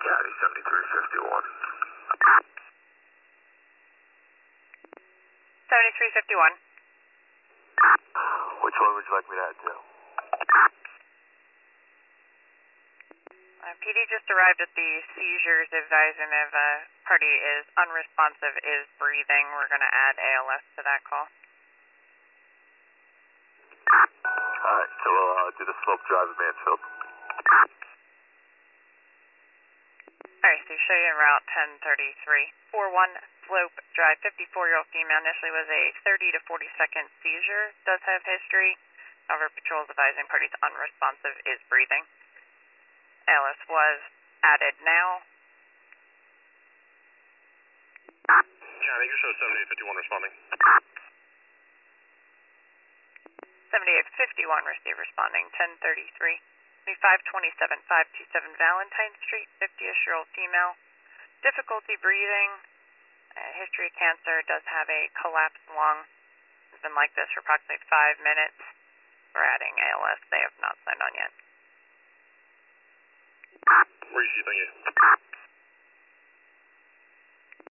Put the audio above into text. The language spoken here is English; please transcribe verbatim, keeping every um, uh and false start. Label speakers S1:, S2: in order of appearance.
S1: Caddy seventy-three fifty-one.
S2: seventy-three fifty-one.
S1: Which one would you like me to add to?
S2: Uh, P D just arrived at the seizures, advising if a party is unresponsive, is breathing. We're going to add A L S to that call.
S1: Alright, so we'll uh, do the slope drive at Mansfield.
S2: Alright, so show you en route ten thirty-three. four one slope drive, fifty-four-year-old female, initially was a thirty to forty second seizure, does have history. However, patrol is advising parties unresponsive, is breathing. A L S was added now.
S1: Yeah, I think you show seventy-eight fifty-one responding.
S2: seventy-eight fifty-one receive responding, ten thirty-three. five twenty-seven five twenty-seven Valentine Street, fifty-ish-year-old female. Difficulty breathing, uh, history of cancer, does have a collapsed lung. Has been like this for approximately five minutes. We're adding A L S. They have not signed on yet.
S1: Where you see, thank you.